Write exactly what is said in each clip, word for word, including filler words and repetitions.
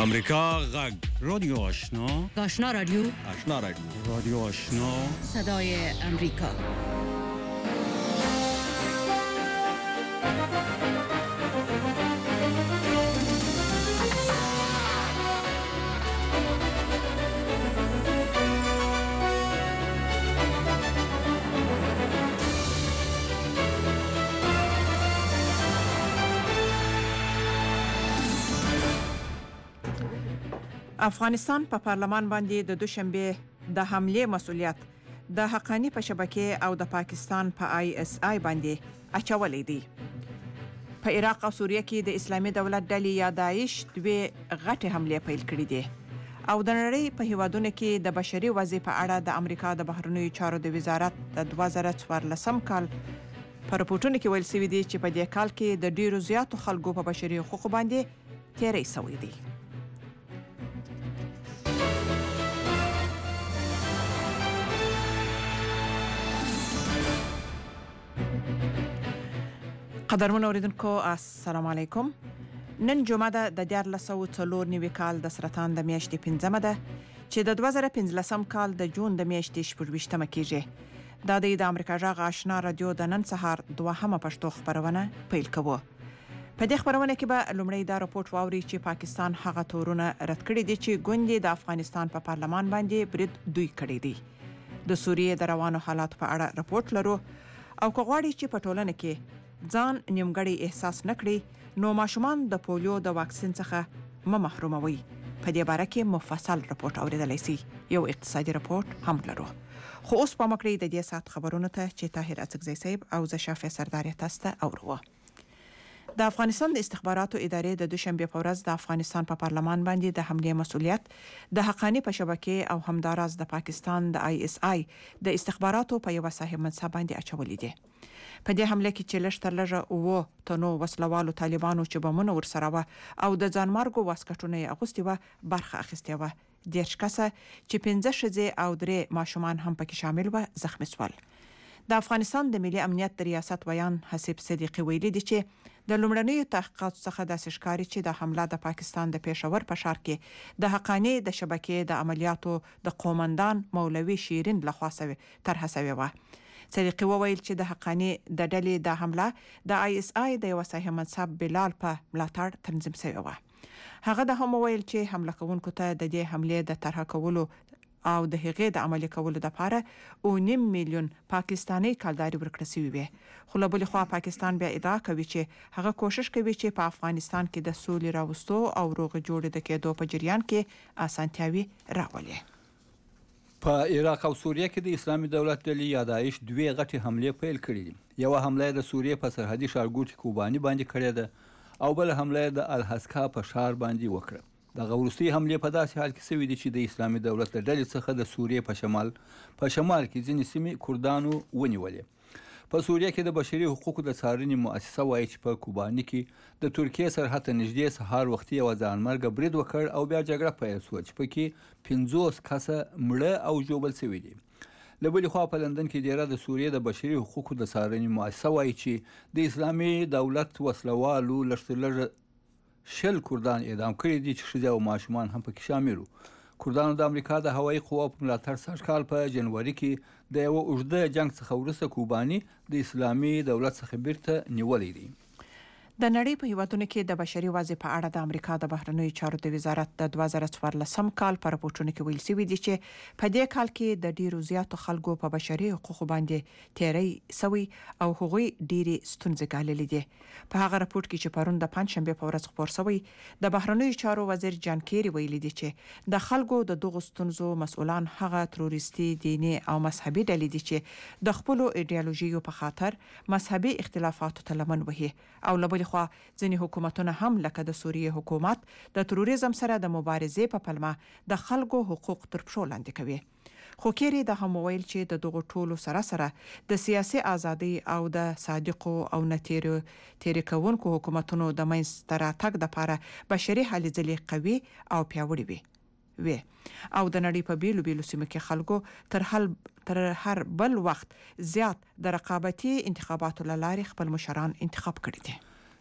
امریکا غږ رادیو آشنا آشنا رادیو آشنا رادیو رادیو آشنا صدای امریکا. افغانستان په پارلمان باندې د دوشنبه د حمله مسؤلیت د حقانی په شبکه او د پاکستان په آی اس آی باندې اچولې دي. په عراق او سوریه کې د اسلامي دولت ډلې یا داعش دوی غټه حمله پیل کړې دي او د نړۍ په هیوادونو کې د بشري وضع په اړه د امریکا د بهرنیو چارو د وزارت د دوه زره څوارلسم کال په راپورټونو کې ویل شوی دی چې په دې کال کې د ډیرو زیاتو خلکو په بشري حقوقو باندې تیری شوی دی. قدرمن اوریدونکو السلام علیکم. نن جمعه ده د دیارلس سوه څلور نوي کال د سرطان د میاشتې پنځمه ده چې د دوه زره پنځلسم کال د جون د میاشتې شپږویشتمه کیږي. دا د امریکا غږ آشنا رادیو د نن سهار دوهمه پښتو خبرونه پیل کوو. په دې خبرونه کې به لومړی دا راپورټ واوري چې پاکستان هغه تورونه رد کړي دي چې ګوندې د افغانستان په پارلمان باندې برید دوی کړی دی. د سوریې د روانو حالات په اړه راپورټ لرو او که غواړي چې په ټولنه کې ځان نیمګړی احساس نکړي نو ماشومان د پولیو د واکسین څخه م محروموي. په دې باره کې مفصل راپورټ اوریدلای شي. یو اقتصادي راپورټ هم لرو. خو اوس په مکړې د دې سات خبرونو ته چې طاهر اڅکزی صاحب او زه شافع سردار تاسو ته اورو. د افغانستان د استخباراتو ادارې د دوشنبه په ورځ د افغانستان په پارلمان باندې د حمله مسؤلیت د حقانی په شبکه او همداراز د پاکستان د آی اس آی د استخباراتو په یو صاحب منصب باندې اچولې دي. په دې حمله کې چې لږ تر لږه اوه تنو وسلوالو طالبانو چې بمونه ورسره و او د ځانمارګو واسکټونه یې اغوستي و برخه اخیستې وه. دېرش کسه چې پنځه ښځې او درې ماشومان هم پکې شامل و زخمي شول. د افغانستان د ملي امنیت د ریاست ویان حسیب صدیقي ویلي دی چې د لومړنیو تحقیقاتو څخه داسې ښکاري چې د حمله د پاکستان د پېښور په ښار کې د حقانی د شبکې د عملیاتو د قومندان مولوي شیرین لخوا طرحه شوې وه. صدیقي وویل چې د حقانی د ډلې د حمله د آی اس آی د یو صاحب منصب بلال په ملاتړ تنظیم شوې وه. هغه د هم وویل چې حمله کوونکو ته د دې حملې د طرحه کولو او د هغې د عملي کولو لپاره او نیم میلیون پاکستاني کلداري ورکړل شوی وي. خو له بلې خوا پاکستان بیا ادعا کوي چې هغه کوشش کوي چې په افغانستان کې د سولې راوستو او روغ جوړې د کېدو په جریان کې اسانتیاوي راولي. په عراق او سوریه کې د اسلامي دولت ډلې یا داعش دوی غټي حمله پیل کړې دي. یو حمله د سوریه په سرحدي ښارګوټي کوباني باندې کړې ده او بل حمله د الحسکا په ښار باندې وکړه. د غورستي حمله په داسې حال کې شوې دي چې د اسلامي دولت د ډلې څخه د سوریې په شمال په شمال کې ځینې سیمې کردانو ونیولې. په سوریه کې د بشري حقوقو د څارنې مؤسسه وایي چې په کوباني کې د ترکیې سرحد ته نږدې سهار وختي یو ځانمرګه برید وکړ او بیا جګړه پیل شوه چې پکې پنځوس کسه مړه او ژوبل شوي دي. له بلې خوا په لندن کې ډیره د سوریې د بشري حقوقو د څارنې مؤسسه وایي چې د اسلامي دولت وسلوالو لږ تر لږه شل کردان اعدام کړي دي چې ښځې او ماشومان هم پکې شامل وو. کردانو د امریکا د هوایي قواو په ملاتړ سږ کال په جنوري کې د یوه اوږده جنګ څخه وروسته کوباني د اسلامي دولت څخه بیرته نیولی دی. د نړۍ په هیوادونو کې د بشري وضع په اړه د امریکا د بهرنیو چارو د وزارت د دوه زره څوارلسم کال په راپورټونو کې ویل شوي دي چې په دې کال کې د ډیرو زیاتو خلکو په بشري حقوقو باندې تیری شوی او هغوی ډیرې ستونزې ګاللې دي. په هغه راپورټ کې چې پرون د پنجشنبې په ورځ خپور شوی د بهرنیو چارو وزیر جان کیری ویلي دي چې د خلکو د دغو ستونزو مسؤلان هغه تروریستي دیني او مذهبي ډلې دي چې د خپلو ایډیالوژیو په خاطر مذهبي اختلافاتو ته لمن وهي او له بلې خوا ځینې حکومتونه هم لکه د سوریې حکومت د تروریزم سره د مبارزې په پلمه د خلکو حقوق تر پښو لاندې کوي. خو کیری د هم ویل چې د دغو ټولو سره سره د سیاسي ازادي او د صادقو او نتیرو تیری کوونکو حکومتونو د منځته راتګ دپاره بشري هلې ځلې قوي او پیاوړې وي وي او د نړۍ په بیلو بیلو سیمو کې خلکو تر حل تر هر بل وخت زیات د رقابتي انتخاباتو له لارې خپل مشران انتخاب کړي دي.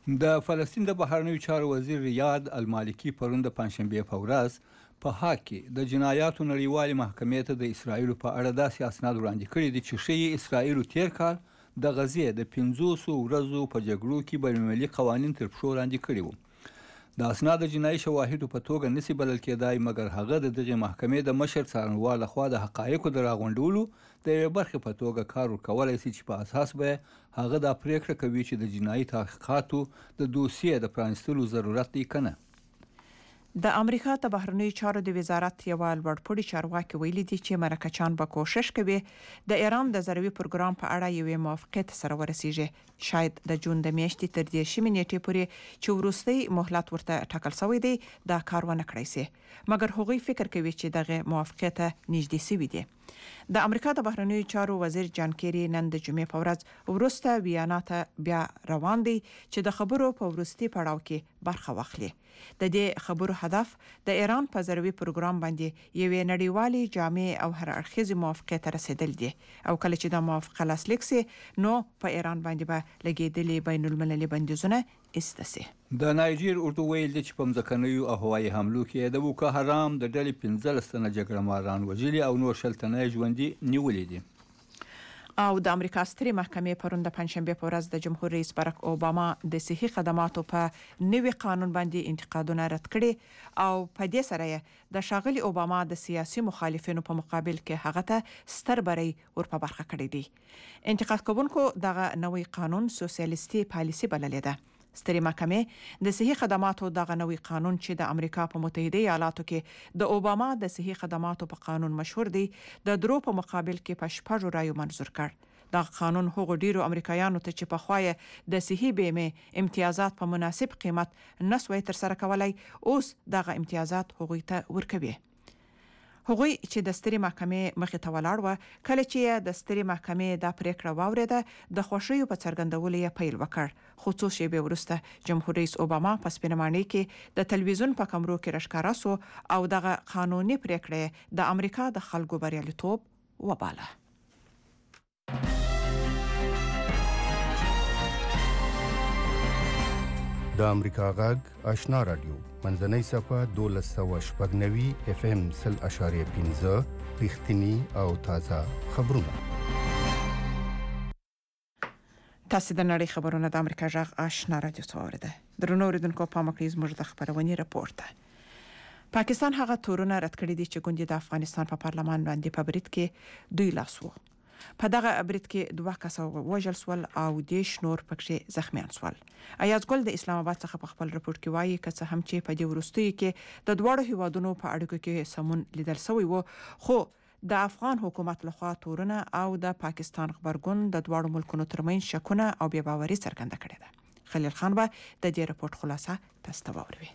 د فلسطین د بهرنیو چارو وزیر ریاض المالکی پرون د پنځشنبې په ورځ په هاګ کې د جنایاتو نړیوالې محکمې ته د اسرایلو په اړه داسې اسناد وړاندې کړي دي چې ښیي اسرایلو تیر کال د غزې د پنځوسو ورځو په جګړو کې بینالمللي قوانین تر پښو لاندې کړي وو. د اسناد جنایي شواهدو په توګه نشي بلل کېدای، مګر هغه د دغې محکمې د مشر څارنوال لخوا د حقایقو د راغونډولو د یوې برخې په توګه کار ورکولی شي چې په اساس به هغه دا پریکړه کوي چې د جنایي تحقیقاتو د دوسیې د پرانیستلو ضرورت دی که نه. د امریکا د بهرنیو چارو د وزارت یو لوړپوړي چارواکي ویلي دي چې مرکچان به کوشش کوي د ایران د ضروري پروګرام په اړه یوې موافقت سره ورسیږي. شاید د جون د میاشتې تر دې شمې نیټې پورې چې وروستي مهلت ورته ټاکل شوی دی دا کار ونه کړی سي، مګر هغوی فکر کوي چې دغه موافقت نږدې شوی دی. د امریکا د بهرنیو چارو وزیر جان کیری نن د جمعې په ورځ وروسته ویانا ته بیا روان دی چې د خبرو په وروستي پړاو کې برخه واخلي. د دې خبرو هدف د ایران په ضروري پروګرام باندې یوې نړیوالې جامع او هر اړخیزې موافقې ته رسیدل دي او کله چې دا موافقه لاسلیک سي نو په ایران باندې به لګېدلې بین المللي بندیزونه ایسته سي. د نایجیر اردو ویل دي چې په مځکنیو او هوایي حملو کې د بوکو حرام د ډلې پنځلس تنه جګړه ماران وژلي او نور شل تنه ژوندي نیولي دي. او د امریکا سترې محکمې پرون د پنځشنبې په ورځ د جمهور رئیس باراک اوباما د صحي خدماتو په نوي قانون باندې انتقادونه رد کړي او په دې سره د ښاغلي اوباما د سیاسي مخالفینو په مقابل کې هغه ته ستر بری ورپه برخه کړی دی. انتقاد کوونکو دغه نوي قانون سوسیالیستي پالیسي بللې ده. سترې محکمې د صحي خدماتو دغه نوي قانون چې د امریکا په متحده ایالاتو کې د اوباما د صحي خدماتو په قانون مشهور دی د درو په مقابل کې په شپږو رایو منظور کړ. دا قانون هغو ډیرو امریکایانو ته چې په خوایه د صحي بیمې امتیازات په مناسب قیمت نسوي تر سره کولای اوس دغه امتیازات هغوی ته ورکوي. هغوی چې د سترې محکمې مخې ته ولاړ و کله چې د سترې محکمې دا پریکړه واورېده د خوښیو په څرګندولو یې پیل وکړ، خو څو شېبې وروسته جمهور رئیس اوباما په سپینمانۍ کې د تلویزیون په کمرو کې راښکاره سو او دغه قانوني پریکړه د امریکا د خلکو بریالیتوب وباله. د امریکا غږ آشنا رادیو منځنۍ صفحه دولس سوه شپږ نوي اف ام سل اشاریه پنځه رښتینی او تازه خبرونه. تاسو د نړۍ خبرونه د امریکا غږ آشنا رادیو ته اورئ. درنو اوریدونکو پام وکړئ زموږ د خبرونې راپور ته. پاکستان هغه تورونه رد کړي دي چې ګوند د افغانستان په پارلمان باندې په برید کې دوی لاس وو. په دغه برید کې دوه کسه وژل سول او دیش نور پکې زخمیان سول. ایاز ګل د اسلام آباد څخه په خپل رپورت کې وایي که څه هم چې په دې وروستیو کې د دواړو هیوادونو په اړیکو کې سمون لیدل شوی وو، خو د افغان حکومت لخوا تورونه او د پاکستان خبرګون د دواړو ملکونو ترمنځ شکونه او بې باوري څرګنده کړې ده. خلیل خان به د دې رپورت خلاصه تاسو ته واوروي.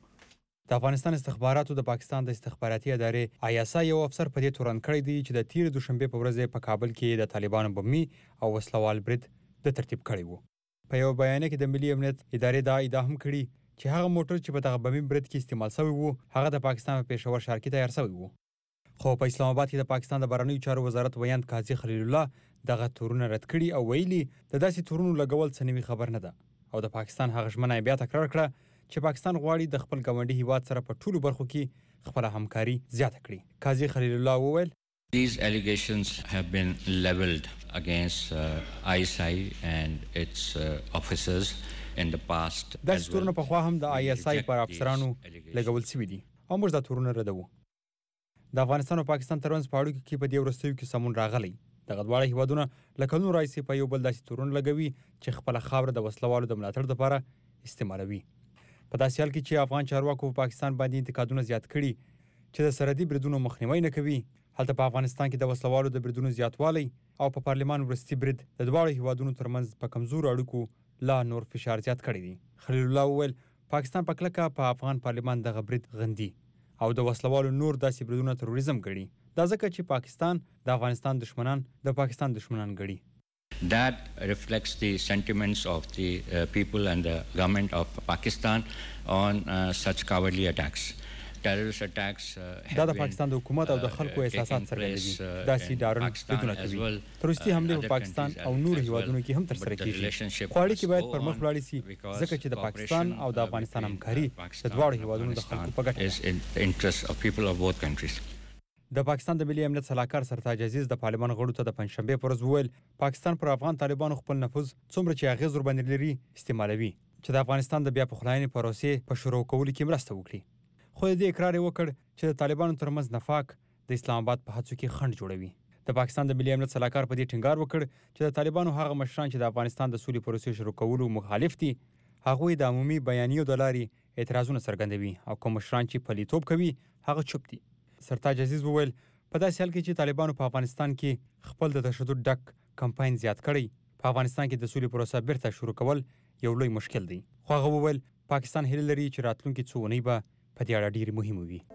د افغانستان استخباراتو د پاکستان د استخباراتي ادارې آیاسا یو افسر په دې تورن کړی دی چې د تیر دوشنبه په ورځ په کابل کې د طالبانو بمي او وسلوال برید د ترتیب کړی وو. په یو بیان کې د ملي امنیت ادارې دا ادعا هم کړې چې هغه موټر چې په دغه بمي برید کې استعمال شوی وو هغه د پاکستان په پېښور ښار کې تیار شوی وو. خو په اسلام آباد کې د پاکستان د بهرنیو چارو وزارت ویاند قاضي خلیل الله دغه تورونه رد کړي او ویلي د داسې تورونو لګول څه نوي خبر نه ده او د پاکستان هغه ژمنه بیا تکرار کړه چې پاکستان غواړي د خپل ګاونډي هیواد سره په ټولو برخو کې خپل همکاري زیاته کړي. قاضي خلیل الله وویل These allegations have been leveled against uh, I S I and its uh, officers in the past. دا تورونه په خوا هم د آی اس آی پر افسرانو لګول شوي دي او موږ دا تورونه ردوو. د افغانستان او پاکستان ترمنځ په اړیکو کې په دې وروستیو کې سمون راغلی. دغه دواړه هیوادونه له کلونو راهیسې په یو بل داسې تورونه لګوي چې خپله خاوره د وسلوالو د ملاتړ لپاره استعمالوي. په داسې حال کې چې افغان چارواکو په پاکستان باندې انتقادونه زیات کړي چې د سرحدي بریدونو مخنیوی نه کوي، هلته په افغانستان کې د وسلوالو د بریدونو زیاتوالی او په پارلمان وروستي برید د دواړو هیوادونو ترمنځ په کمزورو اړیکو لا نور فشار زیات کړی دی. خلیل الله وویل پاکستان په کلکه په افغان پارلمان دغه برید غندي او د وسلوالو نور داسې بریدونه تروریزم ګڼي. دا ځکه چې پاکستان د افغانستان دشمنان د پاکستان دشمنان ګڼي. That reflects the sentiments of the uh, people and the government of Pakistan on uh, such cowardly attacks. terrorist attacks uh, دا د پاکستان د حکومت او د خلکو احساسات څرګندوي. داسې ډارن بریدونه کوي. تروریستي حملې په پاکستان او نور هیوادونو کې هم ترسره کیږي. خو اړیکې باید پر مخ ولاړې سي ځکه چې د پاکستان او د افغانستان همکاري د دواړو هیوادونو د خلکو په ګټه ده. د پاکستان د ملي امنیت صلاحکار سرتاج عزیز د پارلمان غړو ته د پنځشنبې پر ورځ وویل پاکستان پر افغان طالبانو خپل نفوذ څومره چې اغېز ورباندې لري استعمالوي چې د افغانستان د بیا پخلاینې پروسې په شروع کولو کې مرسته وکړي. خو د دې اقرار یې وکړ چې د طالبانو ترمنځ نفاق د اسلام آباد په هڅو کې خنډ جوړوي. د پاکستان د ملي امنیت صلاحکار په دې ټینګار وکړ چې د طالبانو هغه مشران چې د افغانستان د سولې پروسې شروع کولو مخالف دي هغوی د عمومي بیانیو د لارې اعتراضونه څرګندوي او کوم مشران چې پلیتوب کوي هغه چوپ دي. سرتاج عزیز وویل په داسې حال کې چې طالبانو په افغانستان کې خپل د تشدد ډک کمپاین زیات کړی په افغانستان کې د سولې پروسه بیرته شروع کول یو لوی مشکل دی. خو هغه وویل پاکستان هیله لري چې راتلونکي څو اونۍ به په دې اړه ډېرې مهمې وي.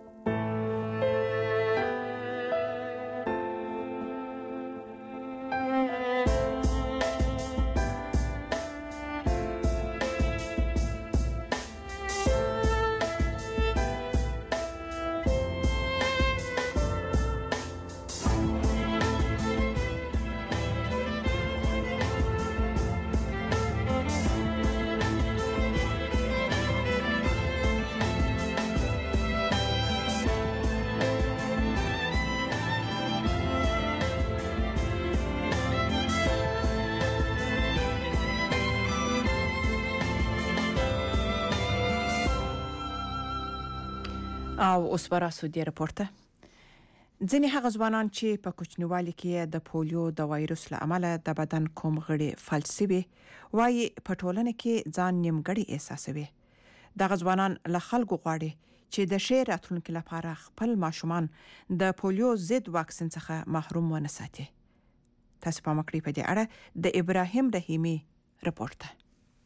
او اوس به راسو دې رپورټ ته. ځینې هغه ځوانان چې په کوچنیوالي کې د پولیو د وایروس له امله د بدن کوم غړي فلج سوي وایي په ټولنه کې ځان نیمګړی احساسوي. دغه ځوانان له خلکو غواړي چې د ښې راتلونکي لپاره خپل ماشومان د پولیو ضد واکسین څخه محروم ونه ساتي. تاسو په مکړی په دې اړه د ابراهیم رحیمي رپورټ ته.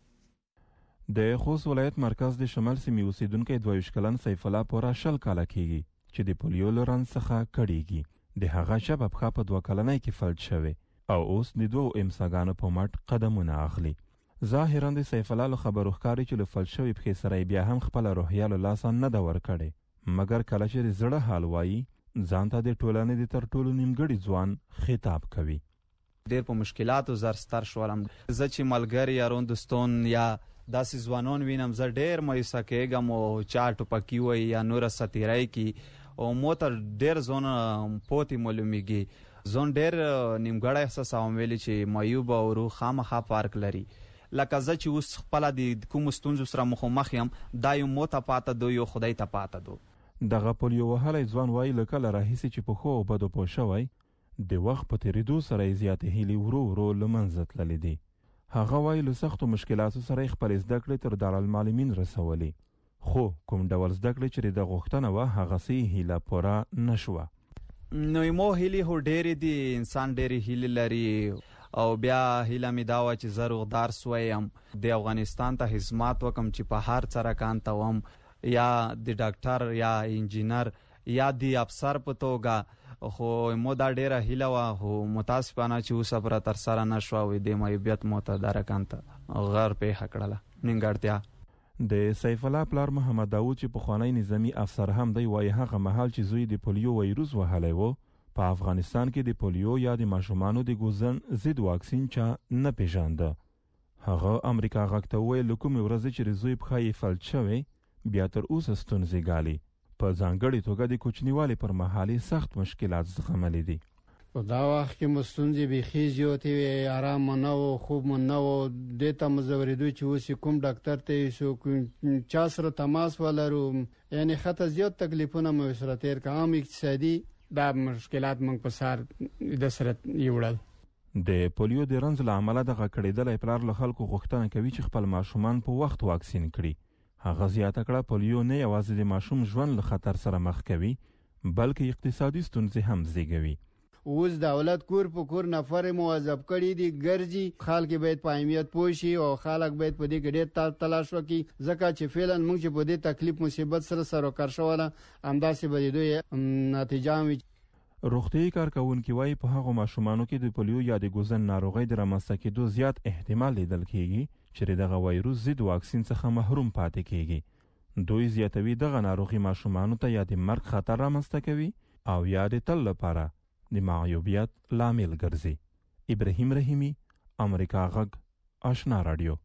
د خوست ولایت مرکز د شمال سیمې اوسیدونکی دوه ویشت کلن سیف الله پوره شل کاله کېږي چې د پولیو له رنځ څخه کړېږي. د هغه شب پښه په دوه کلنۍ کې فلج شوی او اوس د دوو امساګانو په مټ قدمونه اخلي. ظاهرا د سیف الله له خبرو ښکاري چې له فلج شوي پښې سره بیا هم خپله روحیه له لاسه نه ده ورکړې، مګر کله چې د زړه حال وایي ځان ته د ټولنې د تر ټولو نیمګړي ځوان خطاب کوي. ډېر په مشکلاتو زر ستر شولم. زه چې ملګري یارون دوستون یا داسې ځوانان وینم زه ډېر مایوسه کېږم او چا ټوپکي وایي یا نوره ستیری کی او مو ته ډېر ځون پوتې معلومیږي. ځون ډېر نیمګړی احساسوم ویلي چې معیوب او روح خامخا فرق لري. لکه زه چې اوس خپله د کومو ستونزو سره مخامخ یم دا یو مو ته پاته دو یو خدای ته پاته دو. دغه پولیو وهلی ځوان وایي له کله راهیسې چې په ښو او بدو پوه شوی د وخت په تېرېدو سره یې زیاتې هیلې ورو ورو له منځه تللې دي. هغه وایي له سختو مشکلاتو سره یې خپلې زده کړې تر دارالمعلمین رسولې، خو کوم ډول زده کړې چې د غوښتنه وه هغسې هیله پوره نه شوه. نو مو هیلې خو ډېرې دي، انسان ډېرې هیلې لري او بیا هیله مې دا وه چې زه روغدار سویم د افغانستان ته خدمات وکم چې په هر څه رکان ته وم یا د ډاکټر یا انجینر یا د افسر په توګه. خو مو دا ډیره هیله وه خو متاسفانه چې اوسه پوره ترسره نه شوه وي د معیوبیت مو ته دا رکان ته غر پیښه کړله نیمګړتیا. د سیف الله پلار محمد داود چې پخوانی نظامي افسر هم دی وایي هغه مهال چې زوی د پولیو وایروس وهلی و په افغانستان کې د پولیو یا د ماشومانو د ګوزن ضد واکسین چا نه پیژانده. هغه امریکا غږ ته وویل له کومې ورځې چې د زوی پښه یې فلج شوی بیا تر اوسه ستونزې ګالي. په ځانګړې توګه د کوچنیوالي پر مهال سخت مشکلات زغملی دي. په دا وخت کې مو ستونزې بیخي زیاتې وې، ارام مو نه و، خوب مو نه و. دې ته مو ځورېدو چې اوس کوم ډاکټر ته یوسو چا سره تماس ولرو، یعنې ښه زیات تکلیفونه مو سره تېر کړه. عام اقتصادي دا مشکلات موږ په سر د سره یوړل. د پولیو د رنځ له امله دغه کړېدلی پلار له خلکو غوښتنه کوي چې خپل ماشومان په وخت واکسین کړي. هغه زیاته کړه پولیو نه یوازې د ماشوم ژوند له خطر سره مخ کوي بلکې اقتصادي ستونزې هم زیږوي. اوس دولت کور په کور نفر موظف کړي دي ګرځي، خلک باید په اهمیت پوه شي او خلک باید په دې کې ډېر تلاش وکړي ځکه چې فعلا موږ چې په دې تکلیف مصیبت سره سر وکړ شوله همداسې به د دوی نتیجه وي. روغتیايي کارکوونکي وایي په هغو ماشومانو کې د پولیو یا د ګوزن ناروغۍ د رامنځته کېدو زیات احتمال لیدل کېږي چې دغه وایروس ضد واکسین څخه محروم پاتې کېږي. دوی زیاتوي دغه ناروغي ماشومانو ته یا د مرګ خطر رامنځته کوي او یا د تل لپاره د معیوبیت لامل ګرځي. ابراهیم رحیمی، امریکا غږ، آشنا رادیو.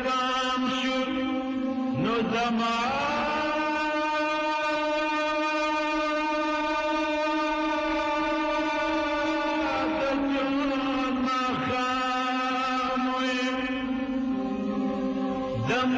زمان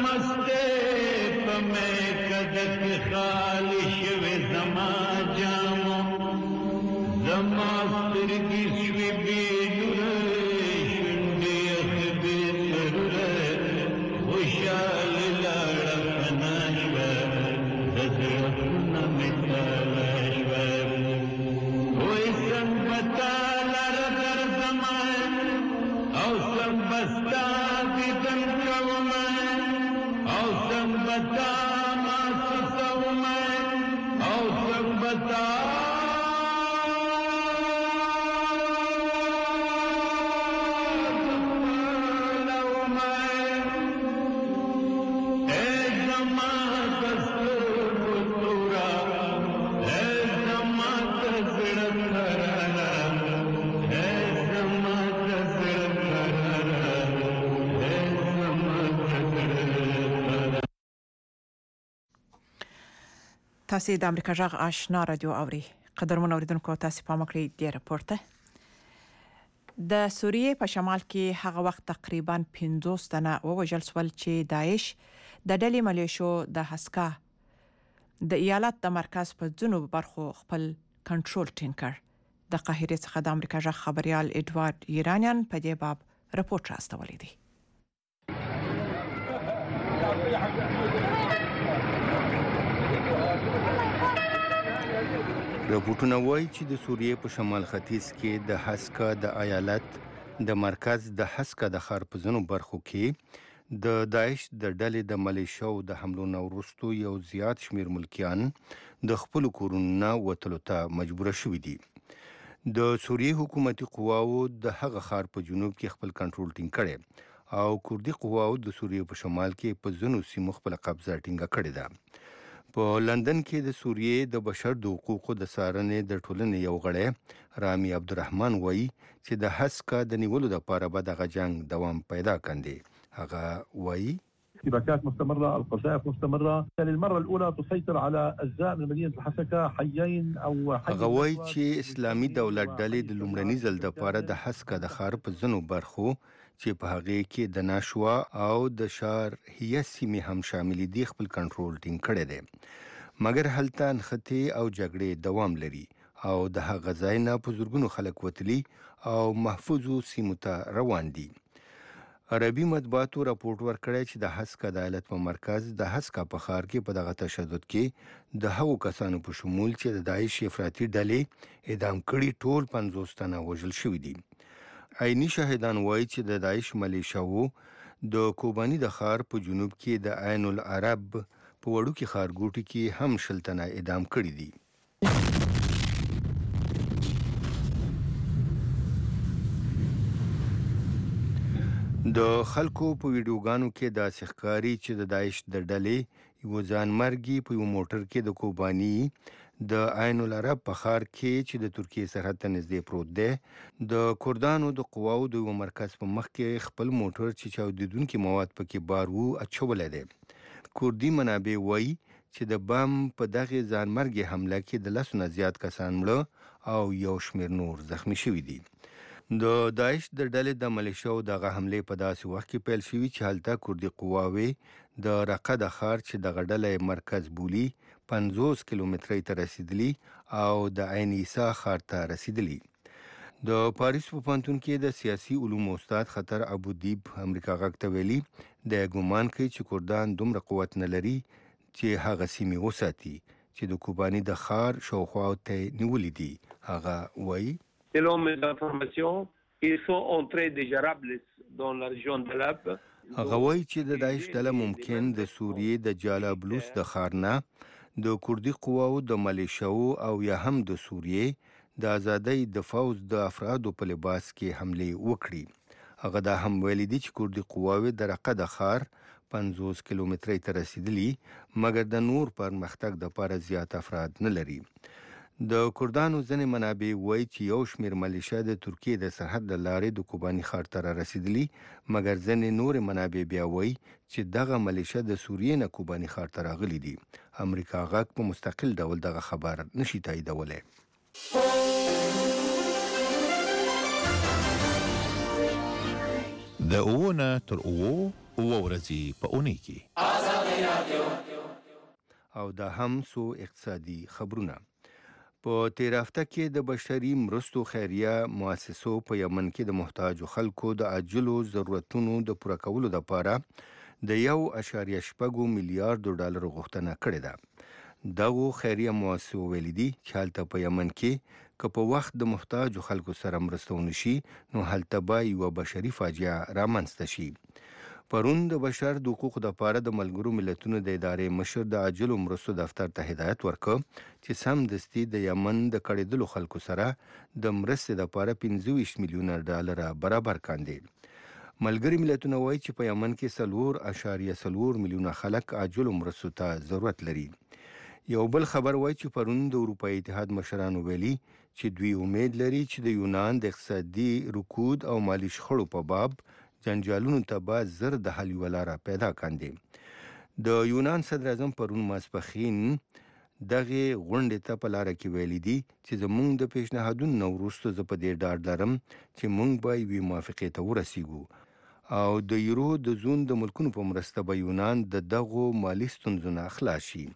نمستے پمے کدک خالش و زما جامو زما سترگی شوی بیدور شنڈی اخبی سرور خوشال لڑکنا شوی دزرکنا متالا شوی ہوئی سنگ بتا لر در زمان او سنگ بستا دیدن کومن او سنگ بتا ماسو سومن او سنگ بتا تاسو د امریکا جغ آشنا رادیو اوري قدرمن اوریدونکو تاسو په مکړی دی راپورټ د سوریې په شمال کې هغه وخت تقریبا پنځوس تنه ووژل شول چې داعش د ډلې ملیشو د حسکا د ایالت د مرکز په جنوب برخو خپل کنټرول ټینګ کړ د قاهره څخه د امریکا جغ خبريال ایډوارد ایرانیان په دې باب راپورټ راستولی دی. راپورټونه وایي چې د سوریې په شمال ختیځ کې د حسکا د ایالت د مرکز د حسکا د ښار په ځینو برخو کې د داعش د ډلې د ملیشیاو د حملو نه وروسته یو زیات شمیر ملکیان د خپلو کورونو نه وتلو ته مجبوره شوي دي. د سوریې حکومتي قواو د هغه ښار په جنوب کې خپل کنټرول ټینګ کړی او کوردي قواو د سوریې په شمال کې په ځینو سیمو خپل قبضه ټینګه کړې ده. په لندن کې د سوریې د بشر د حقوقو د څارنې د ټولنې یو غړی رامي عبدالرحمن وایي چې د حسکا د نیولو لپاره به دغه جنگ دوام پیدا کړي. هغه وایي اشتباكات مستمرة، القذائف مستمرة، للمرة الأولى تسيطر على أجزاء من مدينة الحسكة حيين أو هغه وایي چې اسلامي دولت ډلې د لومړني ځل لپاره د حسکا د ښار په ځینو برخو چې په هغه کې د ناشوا او د شار هي سیمې هم شامل دي خپل کنټرول ټینګ کړی دی. مګر هلته نښتې او جګړې دوام لري او د هغه ځای نه په زرګونو خلک وتلي او محفوظو سیمو ته روان دي. عربي مطبوعاتو راپورټ ورکړی چې د حسکا د ایالت په مرکز د حسکا په ښار کې په دغه تشدد کې د هغو کسانو په شمول چې د داعش افراطي ډلې اعدام کړي ټول پنځوس تنه وژل شوي دي. عیني شاهدان وایي چې د داعش ملیشیاو د کوباني د ښار په جنوب کې د عین العرب په وړوکي ښارګوټي کې هم شل تنه اعدام کړي دي. د خلکو په ویډیوګانو کې داسې ښکاري چې د داعش د ډلې یو ځانمرګي په یو موټر کې د کوباني د عین العرب په ښار کې چې د ترکیې سرحد ته نږدې پروت دی د کردانو د قواو د یو مرکز په مخ کې خپل موټر چې چاودیدونکي مواد پکې بار وو اچولی دی. کردي منابع وایي چې د بم په دغې ځانمرګي حمله کې د لسو نه زیات کسان مړه او یو شمېر نور زخمی شوي دي. د داعش د ډلې د ملیشیاو دغه حملې په داسې وخت کې پیل شوي چې هلته کردي قواوې د رقه د ښار چې دغه ډله مرکز بولي پنځوس کیلومترۍ ته رسیدلي او د عین عیسی ښار ته رسیدلي. د پاریس په پوهنتون کې د سیاسي علومو استاد خطر ابودیب امریکا غږ ته ویلي د ګومان کوي چې کردان دومره قوت نه لري چې هغه سیمې وساتي چې د کوباني د ښار شاوخوا ته نیولي دي. هغه وایي Selon mes informations, ils sont entrés déjà dans la région d'Alep. هغه وایي چې د داعش ډله ممکن د سوریې د جالابلوس د ښار نه د کردي قواو د ملیشیاو او یا هم د سوریې د ازادۍ د فوز د افرادو په لباس کې حملې وکړي. هغه دا هم ویلي دي چې کردي قواوې د رقه د ښار پنځوس کیلومترۍ ته رسیدلي مګر د نور پرمختګ دپاره زیات افراد نه لري. د کردانو ځینې منابع وایي چې یو شمېر ملیشیا د ترکیې د سرحد له لارې د کوباني ښار ته را رسیدلي مګر ځینې نورې منابع بیا وایي چې دغه ملیشیا د سوریې نه کوباني ښار ته راغلي دي. امریکا غږ په مستقل ډول دغه خبر نشي تاییدولی. له اوو نه تر اوو اوه ورځې په اونۍ کې. او دا هم سو اقتصادي خبرونه. په تیر هفته کې د بشري مرستو خیریه مؤسسو په یمن کې د محتاجو خلکو د عاجلو ضرورتونو د پوره کولو لپاره د یو اشاریه شپږو میلیارډو ډالرو غوښتنه کړې ده. دغو خیریه مؤسسو ویلي دي چې هلته په یمن کې که په وخت د محتاجو خلکو سره مرسته ونشي نو هلته به یوه بشري فاجعه رامنځته شي. پرون د بشر د حقوقو دپاره د ملګرو ملتونو د ادارې مشر د عاجلو مرستو دفتر ته هدایت ورکړ چې سمدستي د یمن د کړېدلو خلکو سره د مرستې دپاره پنځه ویشت میلیونه ډالره برابر کاندي. ملګري ملتونه وایي چې په یمن کې څلور اعشاریه څلور میلیونه خلک عاجلو مرستو ته ضرورت لري. یو بل خبر وایي چې پرون د اروپایي اتحاد مشرانو ویلي چې دوی امید لري چې د یونان د اقتصادي رکود او مالي شخړو په باب جنجالونو ته به زر د حل یوه لاره پیدا کاندي. د یونان صدر اعظم پرون ماسپښین دغې غونډې ته په لاره کې ویلي دي چې زموږ د پیشنهادونو نه وروسته زه په دې ډاډ لرم چې موږ به یوې موافقې ته ورسیږو او د یورو د زون د ملکونو په مرسته به یونان د دغو مالي ستونزو نه خلاص شي.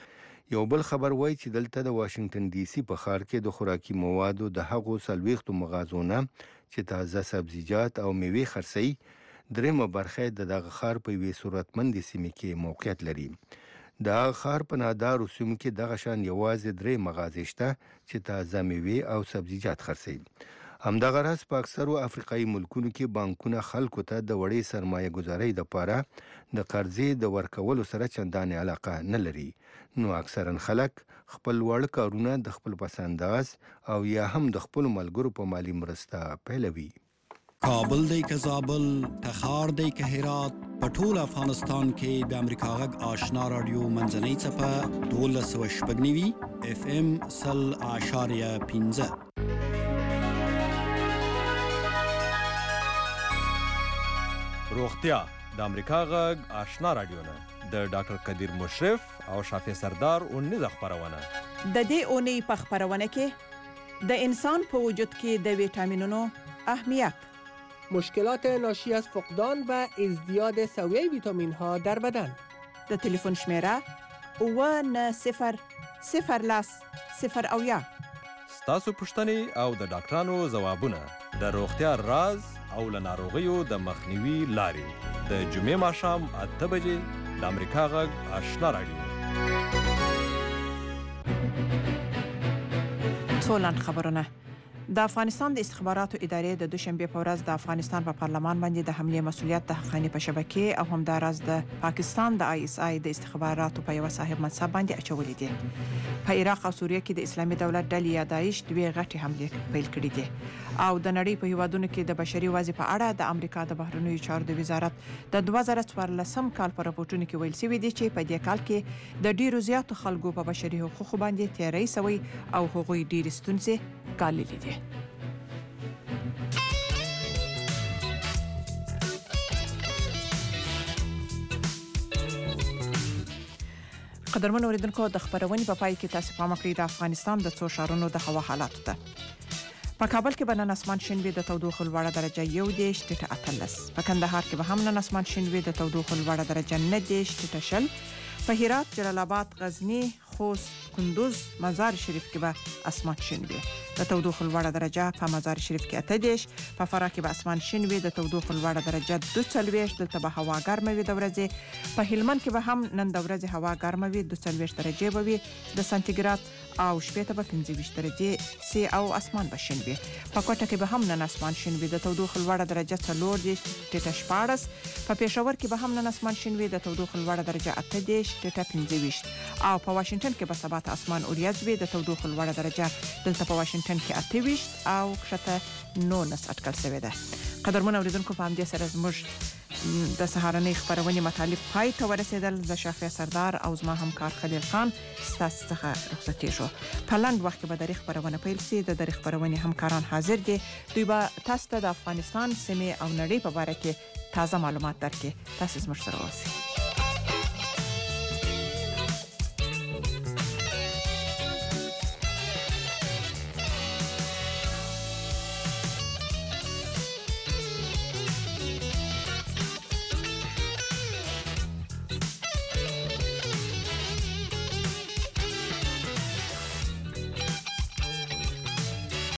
یو بل خبر وایي چې دلته د واشنگټن ډي سي په ښار کې د خوراکي موادو د هغو څلوېښتو مغازو نه چې تازه سبزیجات او میوې خرڅوي درېیمه برخه د دغه ښار په یوې ثروتمندې سیمې کې موقعیت لري. د هغه ښار په نادارو سیمو کې دغه شان یوازې درې مغازې شته چې تازه میوې او سبزیجات خرڅوي. همدغه راز په اکثرو افریقایي ملکونو کې بانکونه خلکو ته د وړې سرمایه ګذارۍ دپاره د قرضې د ورکولو سره چندانې علاقه نه لري، نو اکثرا خلک خپل واړه کارونه د خپل پس انداز او یا هم د خپلو ملګرو په مالي مرسته پیلوي. کابل دی که زابل، تخار دی که هرات، په ټول افغانستان کې د امریکا غږ آشنا راډیو منځنۍ څپه دولس سوه شپږ نوي اف ام سل اعشاریه پنځه. روغتیا د امریکا غږ آشنا راډیو نه د ډاکټر قدیر مشرف او شافع سردار اونیزه خپرونه. د دې اونۍ په خپرونه کې د انسان په وجود کې د ویټامینونو اهمیت، مشکلات ناشی از فقدان و ازدیاد سویه ویتامین ها در بدن. د تلیفون شمیره اوه نه صفر صفر لس صفر اویا. ستاسو پوښتنې او د ډاکټرانو ځوابونه د روغتیا راز او له ناروغیو د مخنیوي لارې د جمعې ماښام اته بجې د امریکا غږ آشنا راډیو. څو لنډ خبرونه. د افغانستان د استخباراتو ادارې د دوشنبه په ورځ د افغانستان په پارلمان باندې د حملې مسؤلیت د حقانی په شبکې او همداراز د پاکستان د آی اس آی د استخباراتو په یو صاحب منصب باندې اچولې دي. په عراق او سوریه کې د اسلامي دولت ډلې یا داعش دوه غټې حملې پیل کړې دي او د نړۍ په هیوادونو کې د بشري وضع په اړه د امریکا د بهرنیو چارو د وزارت د دوه زره څوارلسم کال په راپورټونو کې ویل شوي دي چې په دې کال کې د ډیرو زیاتو خلکو په بشري حقوقو باندې تیری شوی او هغوی ډېرې ستونزې ګاللې دي. قدرمن اوریدونکو، د خبرونې په پای کې تاسو پام وکړئ د افغانستان د څو ښارونو د هوا حالاتو ته. په کابل کې به نن اسمان شین وي، د تودوخې لوړه درجه یو دېرش ټیټه اتلس. په کندهار کې به هم نن اسمان شین وي، د تودوخې لوړه درجه نه دېرش ټیټه شل. په هرات، جلال آباد، غزنی، خوست، کندوز، مزار شریف کې به اسمان شین وي، د تودوخې لوړه درجه په مزار شریف کې اته دېرش. په فراه کې به اسمان شین وي، د تودوخې لوړه درجه دوه څلوېښت. دلته به هوا ګرمه وي د ورځې. په هلمند کې به هم نن د ورځې هوا ګرمه وي، دوه څلوېښت درجې به وي د سانتیګراد او شپې ته به پنځه ویشت درجې سي او اسمان به شین وي. په کوټه کې به هم نن اسمان شین وي، د تودوخې لوړه درجه څلور دېرش ټیټه شپاړس. په پېښور کې به هم نن اسمان شین وي، د تودوخې لوړه درجه اته دېرش ټیټه پنځه ویشت. او په واشنگټن کې به سبا ته اسمان اوریځ وي، د تودوخې لوړه درجه دلته په واشنگټن کې اته ویشت او کښته نولس اټکل شوې ده. قدرمن اوریدونکو، په همدې سره زموږ د سهارنۍ خبرونې مطالب پای ته ورسېدل. زه شافع سردار او زما همکار خلیل خان ستاسو څخه رخصتي شو. په لنډ وخت کې به درې خبرونه پیل شي. د درې خبرونې همکاران حاضر دي، دوی به تاسو ته د افغانستان، سیمې او نړۍ په باره کې تازه معلومات درکړي. تاسو زموږ سره اوسئ.